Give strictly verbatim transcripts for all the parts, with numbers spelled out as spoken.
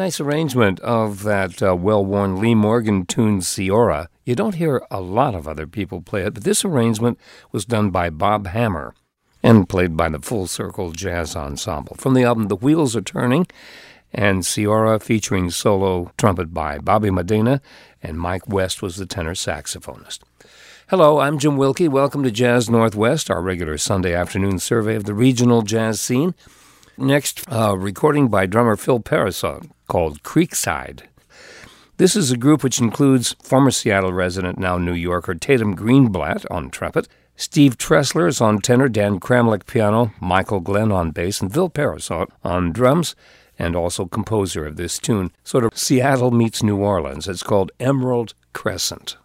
nice arrangement of that uh, well-worn Lee Morgan tune, Ciora. You don't hear a lot of other people play it, but this arrangement was done by Bob Hammer and played by the Full Circle Jazz Ensemble. From the album The Wheels Are Turning, and Ciora featuring solo trumpet by Bobby Medina, and Mike West was the tenor saxophonist. Hello, I'm Jim Wilkie. Welcome to Jazz Northwest, our regular Sunday afternoon survey of the regional jazz scene. Next, uh, recording by drummer Phil Parasol called Creekside. This is a group which includes former Seattle resident, now New Yorker, Tatum Greenblatt on trumpet, Steve Tressler is on tenor, Dan Kramlich piano, Michael Glenn on bass, and Phil Parasol on drums, and also composer of this tune. Sort of Seattle meets New Orleans. It's called Emerald Crescent.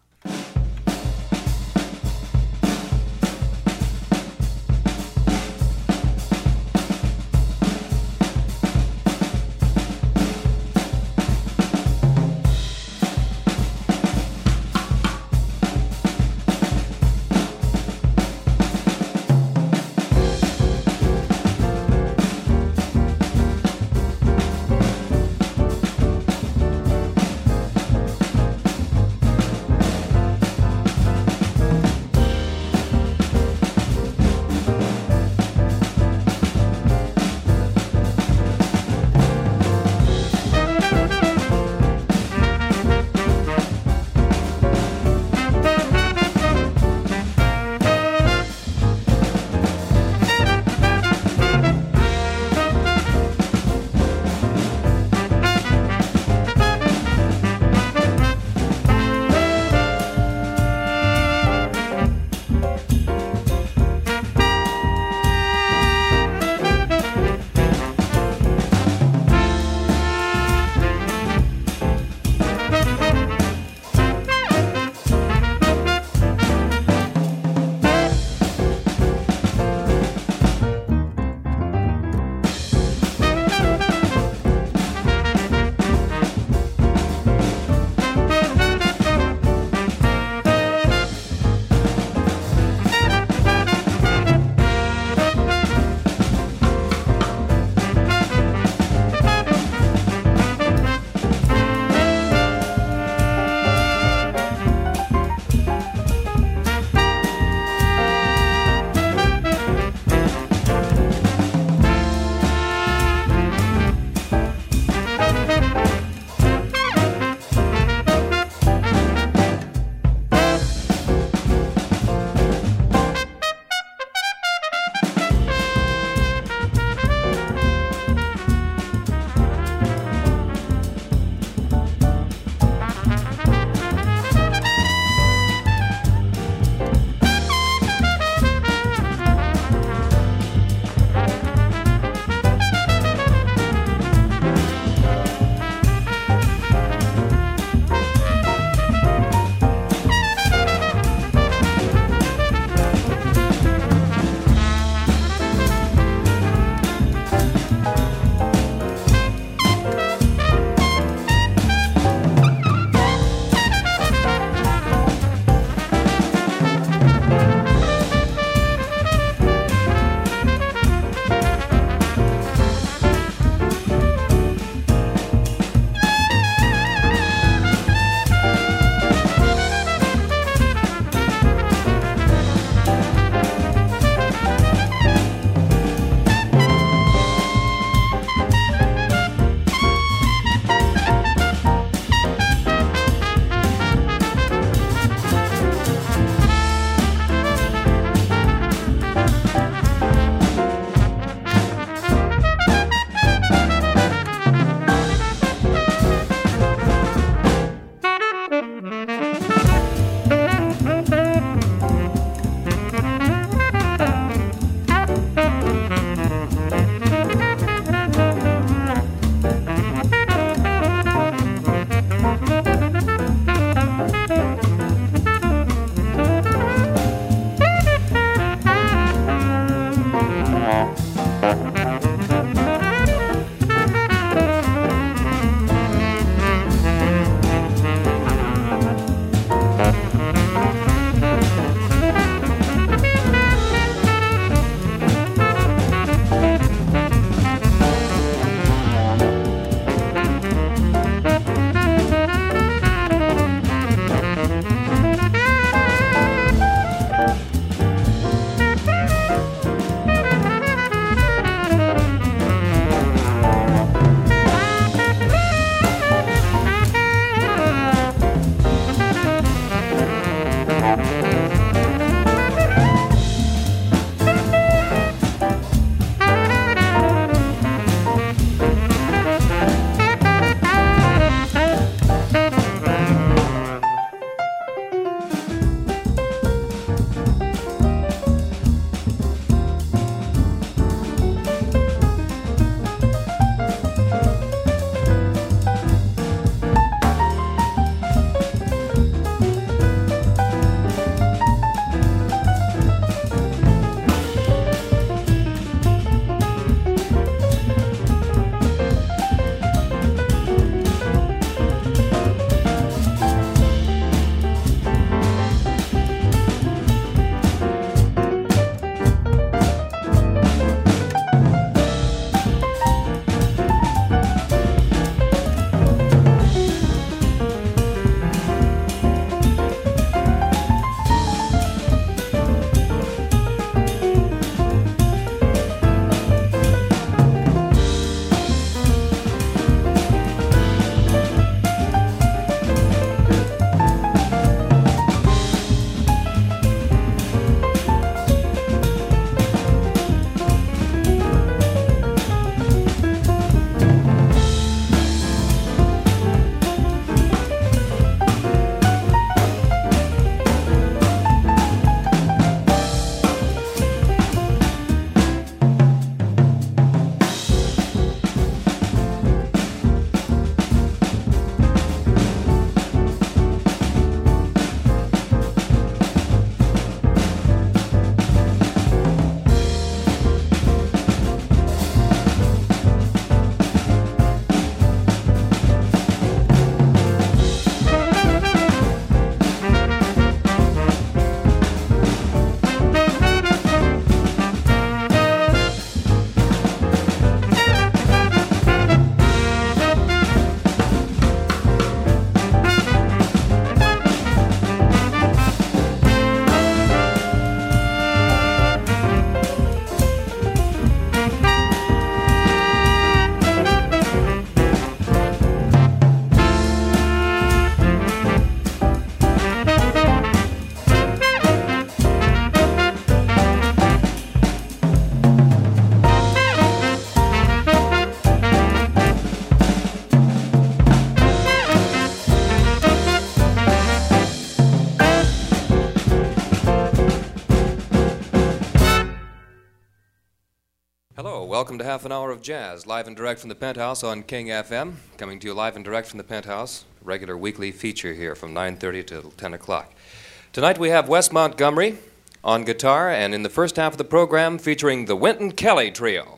welcome to Half an Hour of Jazz, live and direct from the Penthouse on King F M. Coming to you live and direct from the Penthouse, regular weekly feature here from nine thirty till ten o'clock. Tonight we have Wes Montgomery on guitar, and in the first half of the program featuring the Wynton Kelly Trio.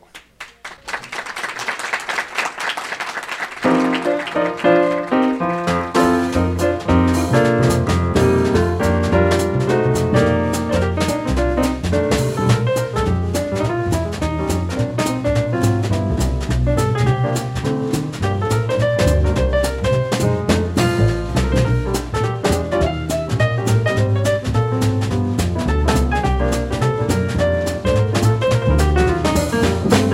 Thank you.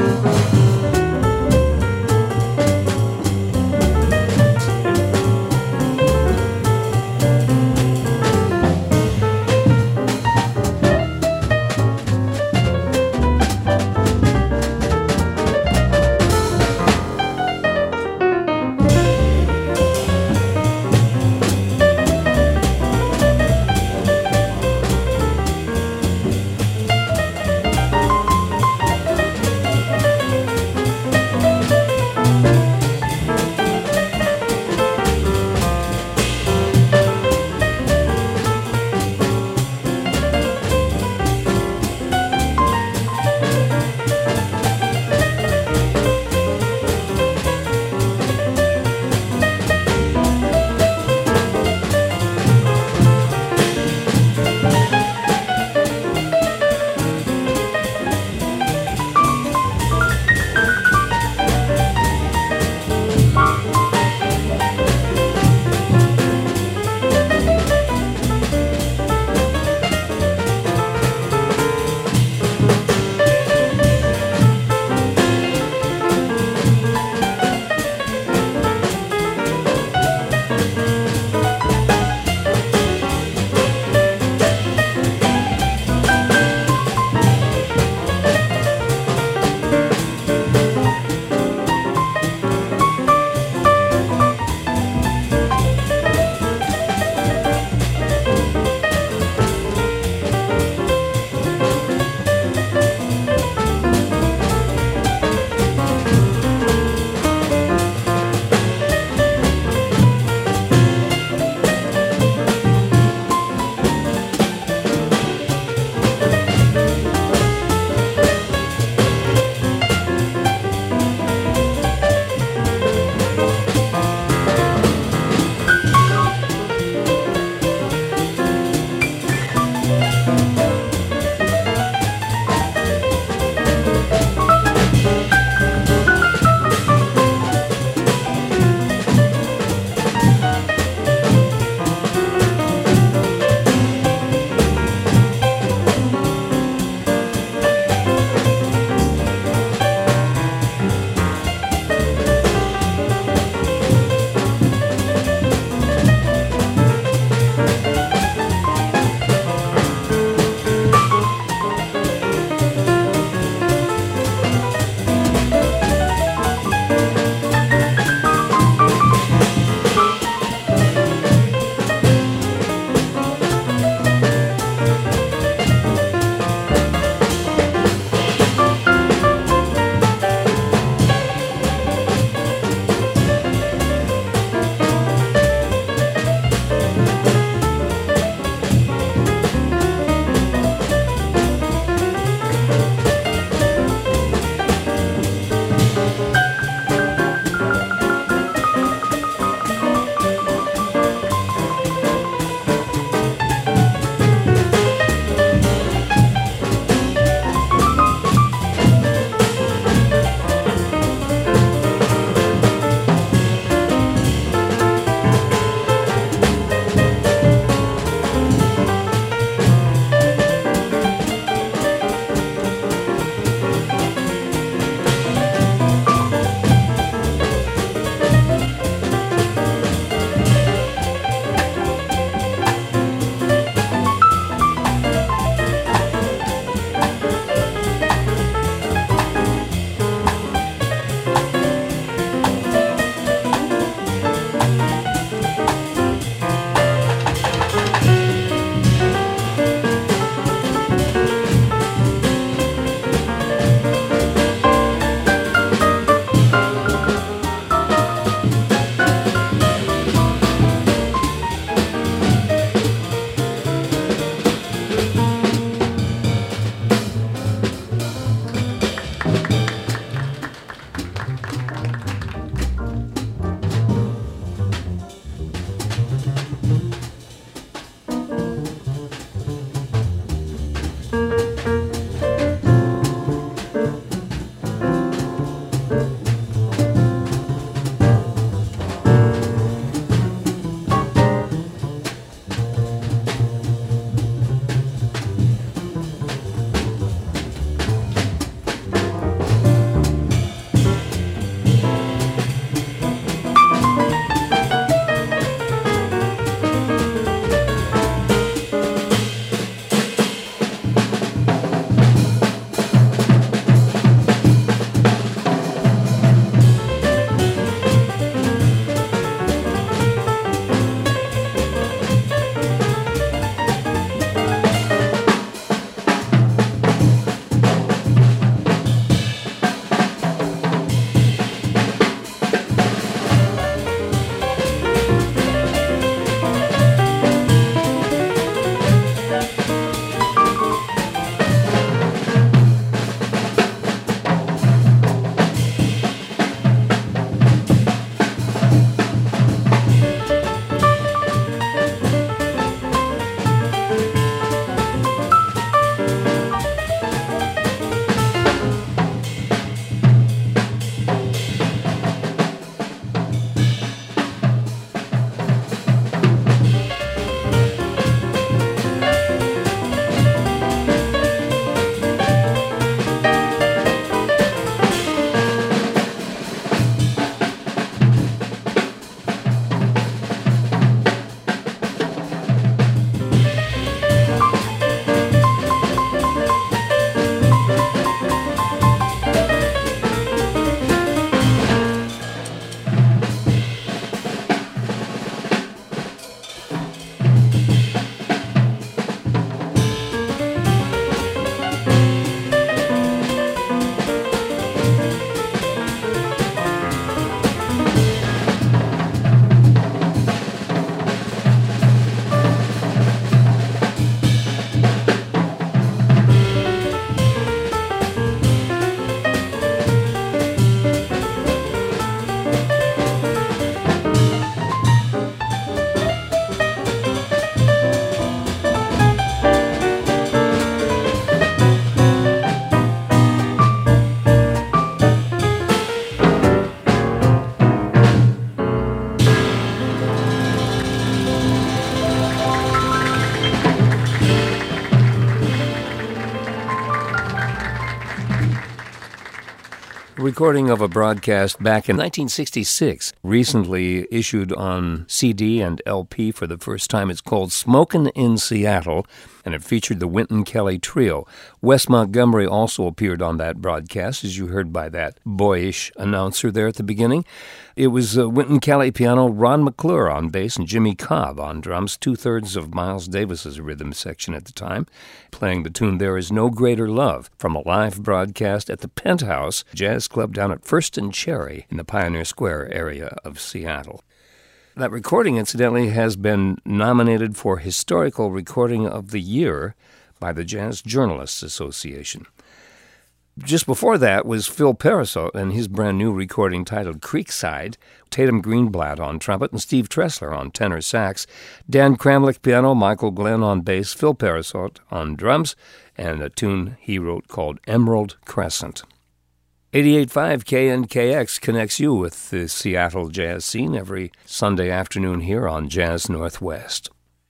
Recording of a broadcast back in nineteen sixty-six, recently issued on C D and L P for the first time. It's called Smokin' in Seattle, and it featured the Wynton Kelly Trio. Wes Montgomery also appeared on that broadcast, as you heard by that boyish announcer there at the beginning. It was uh, Wynton Kelly piano, Ron McClure on bass, and Jimmy Cobb on drums, two-thirds of Miles Davis's rhythm section at the time. Playing the tune There Is No Greater Love from a live broadcast at the Penthouse Jazz Club down at First and Cherry in the Pioneer Square area of Seattle. That recording, incidentally, has been nominated for Historical Recording of the Year by the Jazz Journalists Association. Just before that was Phil Perisot and his brand new recording titled Creekside, Tatum Greenblatt on trumpet and Steve Tressler on tenor sax, Dan Kramlich piano, Michael Glenn on bass, Phil Perisot on drums, and a tune he wrote called Emerald Crescent. eighty-eight point five K N K X connects you with the Seattle jazz scene every Sunday afternoon here on Jazz Northwest.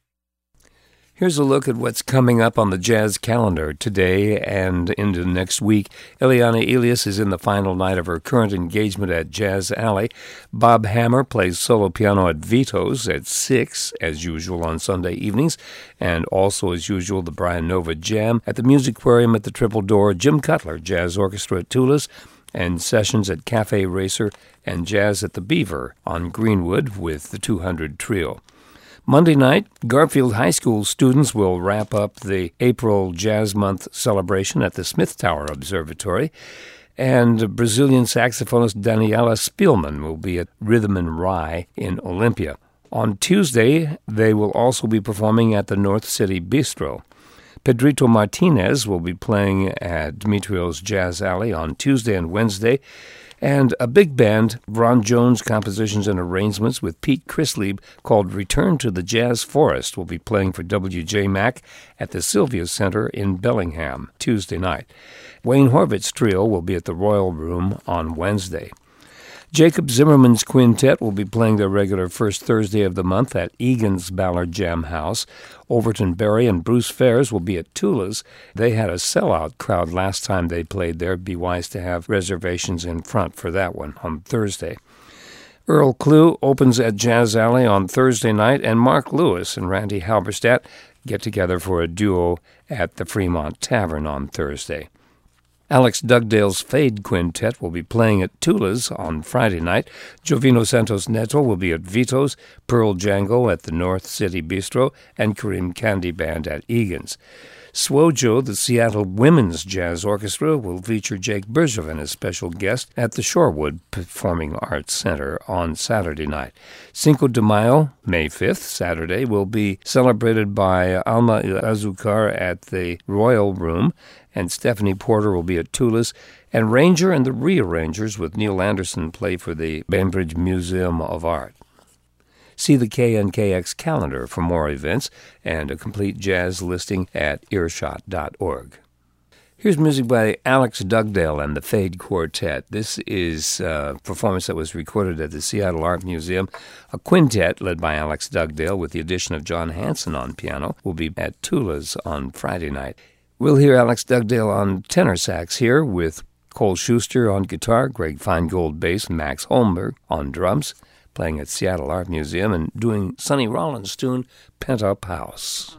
Here's a look at what's coming up on the jazz calendar today and into next week. Eliana Elias is in the final night of her current engagement at Jazz Alley. Bob Hammer plays solo piano at Vito's at six, as usual on Sunday evenings, and also as usual the Brian Nova Jam at the Musicquarium at the Triple Door, Jim Cutler Jazz Orchestra at Tula's, and sessions at Cafe Racer and Jazz at the Beaver on Greenwood with the two hundred Trio. Monday night, Garfield High School students will wrap up the April Jazz Month celebration at the Smith Tower Observatory, and Brazilian saxophonist Daniela Spielman will be at Rhythm and Rye in Olympia. On Tuesday, they will also be performing at the North City Bistro. Pedrito Martinez will be playing at Demetrio's Jazz Alley on Tuesday and Wednesday, and a big band, Ron Jones Compositions and Arrangements with Pete Chrislieb, called Return to the Jazz Forest, will be playing for W J Mack at the Sylvia Center in Bellingham Tuesday night. Wayne Horvitz Trio will be at the Royal Room on Wednesday. Jacob Zimmerman's Quintet will be playing their regular first Thursday of the month at Egan's Ballard Jam House. Overton Berry and Bruce Fares will be at Tula's. They had a sellout crowd last time they played there. Be wise to have reservations in front for that one on Thursday. Earl Klugh opens at Jazz Alley on Thursday night, and Mark Lewis and Randy Halberstadt get together for a duo at the Fremont Tavern on Thursday. Alex Dugdale's Fade Quintet will be playing at Tula's on Friday night. Jovino Santos Neto will be at Vito's, Pearl Django at the North City Bistro, and Kareem Candy Band at Egan's. Swojo, the Seattle Women's Jazz Orchestra, will feature Jake Bergevin as special guest at the Shorewood Performing Arts Center on Saturday night. Cinco de Mayo, May fifth, Saturday, will be celebrated by Alma Azucar at the Royal Room, and Stephanie Porter will be at Tula's, and Ranger and the Rearrangers with Neil Anderson play for the Bainbridge Museum of Art. See the K N K X calendar for more events and a complete jazz listing at earshot dot org. Here's music by Alex Dugdale and the Fade Quartet. This is a performance that was recorded at the Seattle Art Museum. A quintet led by Alex Dugdale with the addition of John Hanson on piano will be at Tula's on Friday night. We'll hear Alex Dugdale on tenor sax here with Cole Schuster on guitar, Greg Feingold bass, and Max Holmberg on drums, playing at Seattle Art Museum and doing Sonny Rollins' tune, Pent Up House.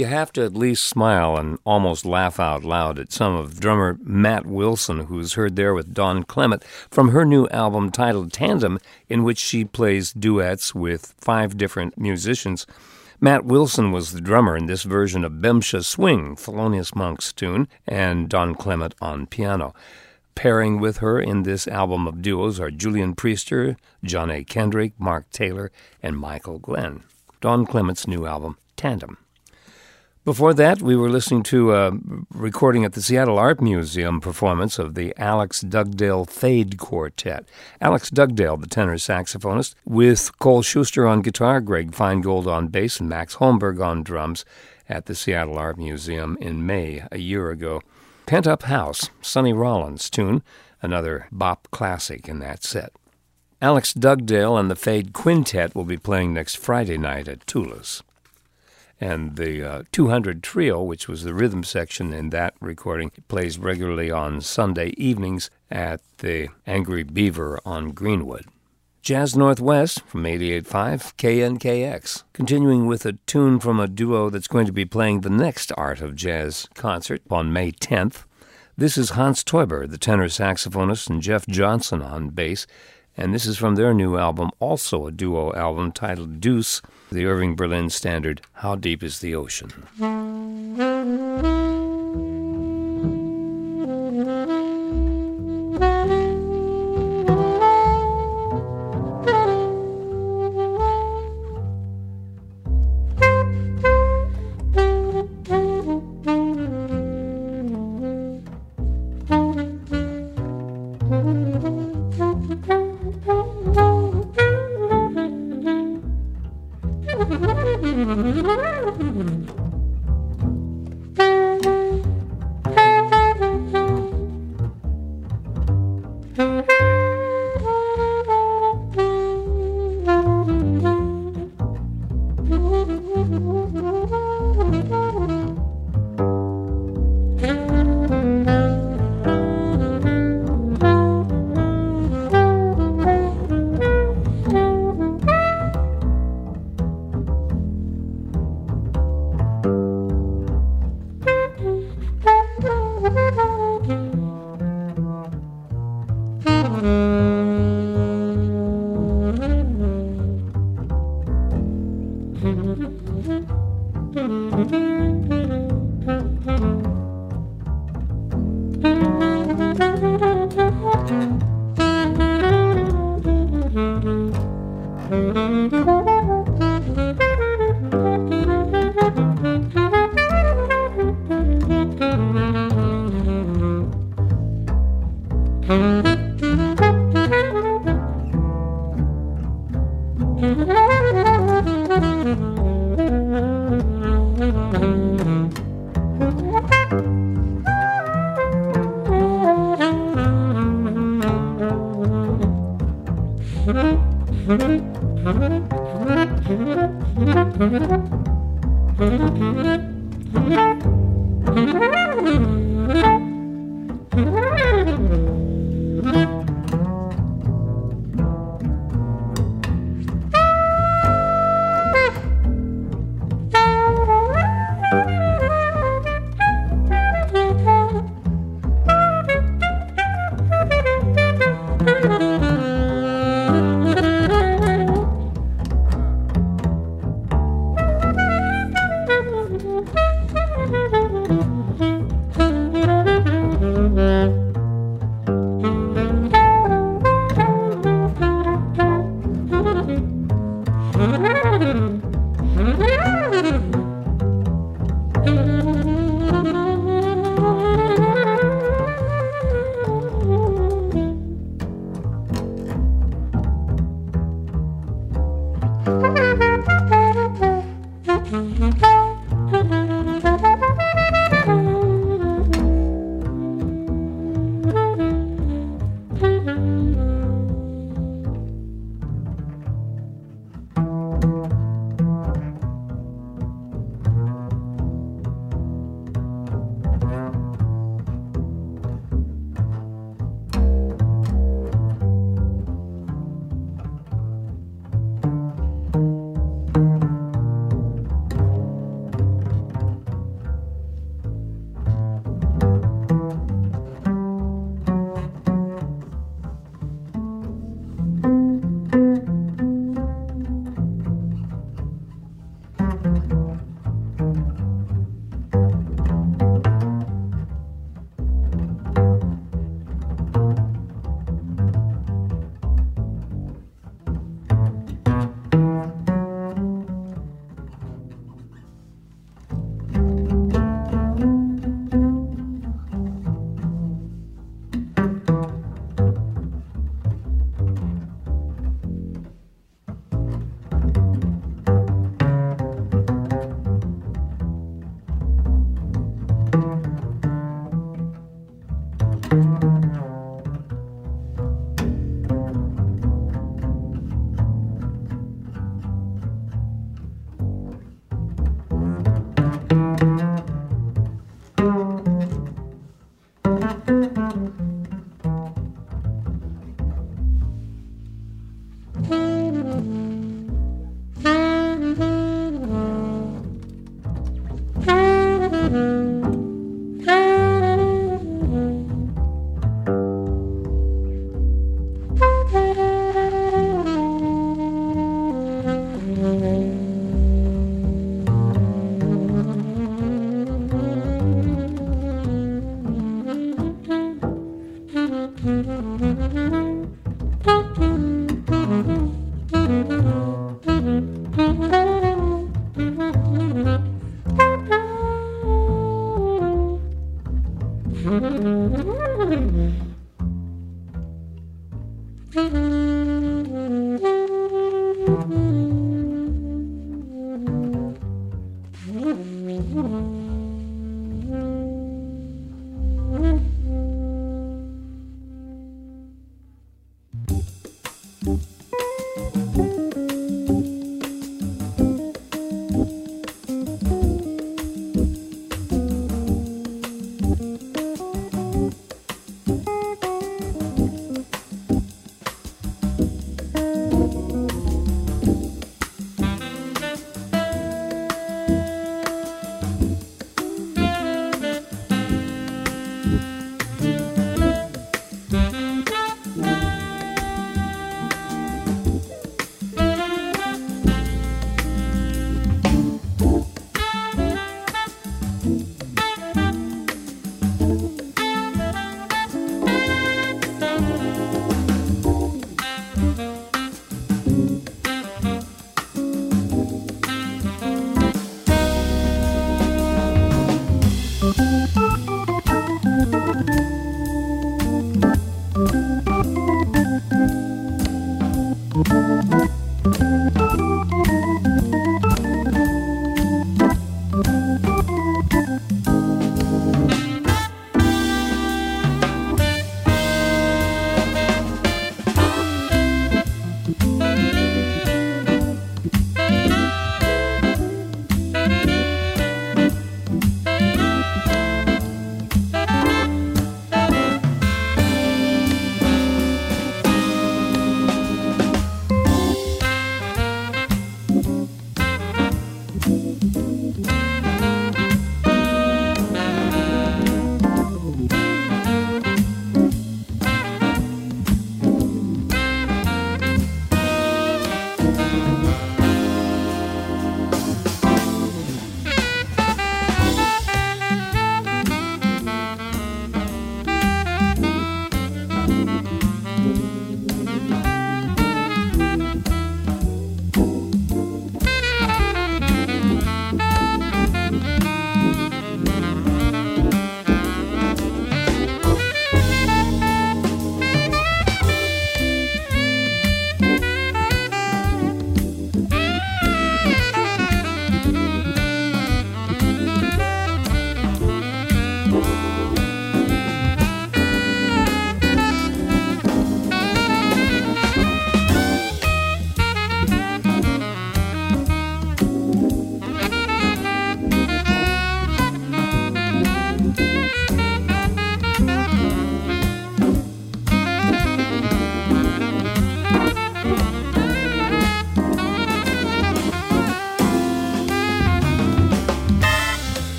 You have to at least smile and almost laugh out loud at some of drummer Matt Wilson, who's heard there with Don Clement, from her new album titled Tandem, in which she plays duets with five different musicians. Matt Wilson was the drummer in this version of Bemsha Swing, Thelonious Monk's tune, and Don Clement on piano. Pairing with her in this album of duos are Julian Priester, John A. Kendrick, Mark Taylor, and Michael Glenn. Don Clement's new album, Tandem. Before that, we were listening to a recording at the Seattle Art Museum performance of the Alex Dugdale Fade Quartet. Alex Dugdale, the tenor saxophonist, with Cole Schuster on guitar, Greg Feingold on bass, and Max Holmberg on drums at the Seattle Art Museum in May a year ago. Pent Up House, Sonny Rollins' tune, another bop classic in that set. Alex Dugdale and the Fade Quintet will be playing next Friday night at Tula's. And the uh, two hundred Trio, which was the rhythm section in that recording, plays regularly on Sunday evenings at the Angry Beaver on Greenwood. Jazz Northwest from eighty-eight point five K N K X, continuing with a tune from a duo that's going to be playing the next Art of Jazz concert on May tenth. This is Hans Teuber, the tenor saxophonist, and Jeff Johnson on bass, and this is from their new album, also a duo album titled Deuce, the Irving Berlin standard, How Deep is the Ocean?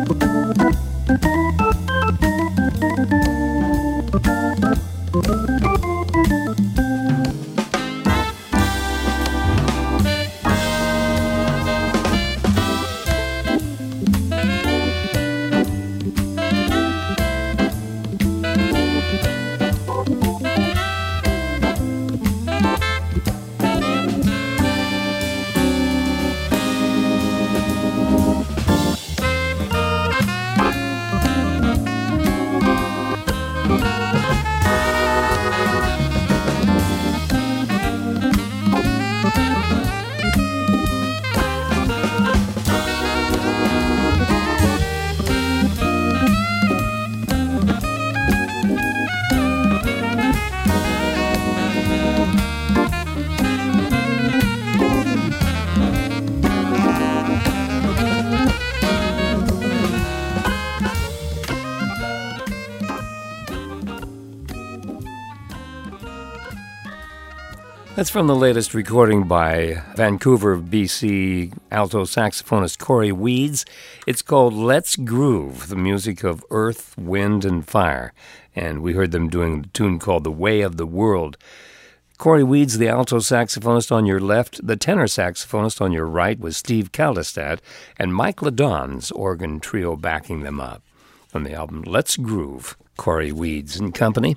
That's from the latest recording by Vancouver, B C alto saxophonist Corey Weeds. It's called Let's Groove, the music of earth, wind, and fire. And we heard them doing the tune called The Way of the World. Corey Weeds, the alto saxophonist on your left, the tenor saxophonist on your right was Steve Kaldestad, and Mike Ladon's organ trio backing them up. From the album Let's Groove, Corey Weeds and Company.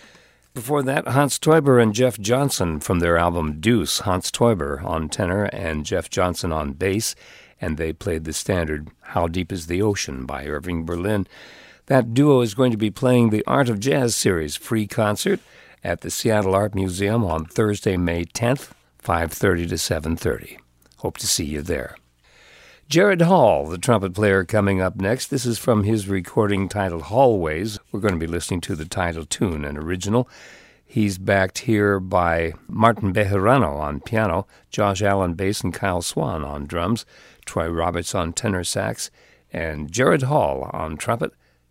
Before that, Hans Teuber and Jeff Johnson from their album Deuce. Hans Teuber on tenor and Jeff Johnson on bass, and they played the standard How Deep is the Ocean by Irving Berlin. That duo is going to be playing the Art of Jazz series free concert at the Seattle Art Museum on Thursday, May tenth, five thirty to seven thirty. Hope to see you there. Jared Hall, the trumpet player, coming up next. This is from his recording titled Hallways. We're going to be listening to the title tune, an original. He's backed here by Martin Bejarano on piano, Josh Allen bass, and Kyle Swan on drums, Troy Roberts on tenor sax, and Jared Hall on trumpet.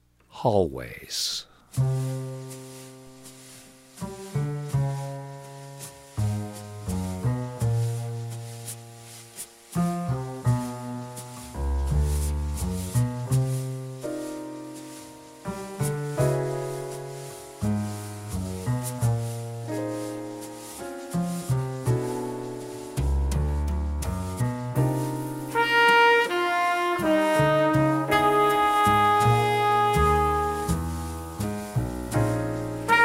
Hallways. Thank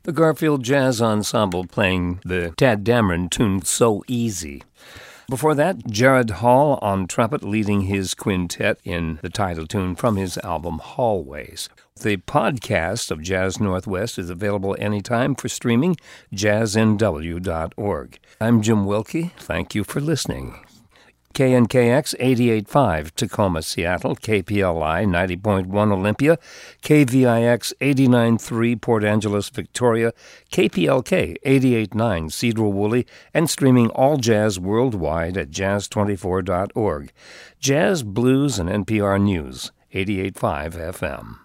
The Garfield Jazz Ensemble playing the Tadd Dameron tune So Easy. Before that, Jared Hall on trumpet leading his quintet in the title tune from his album Hallways. The podcast of Jazz Northwest is available anytime for streaming, jazz n w dot org. I'm Jim Wilkie. Thank you for listening. K N K X eighty-eight point five Tacoma, Seattle, K P L I ninety point one Olympia, K V I X eighty-nine point three Port Angeles, Victoria, K P L K eighty-eight point nine Cedar Woolley, and streaming all jazz worldwide at jazz twenty-four dot org. Jazz, blues, and N P R News, eighty-eight point five F M.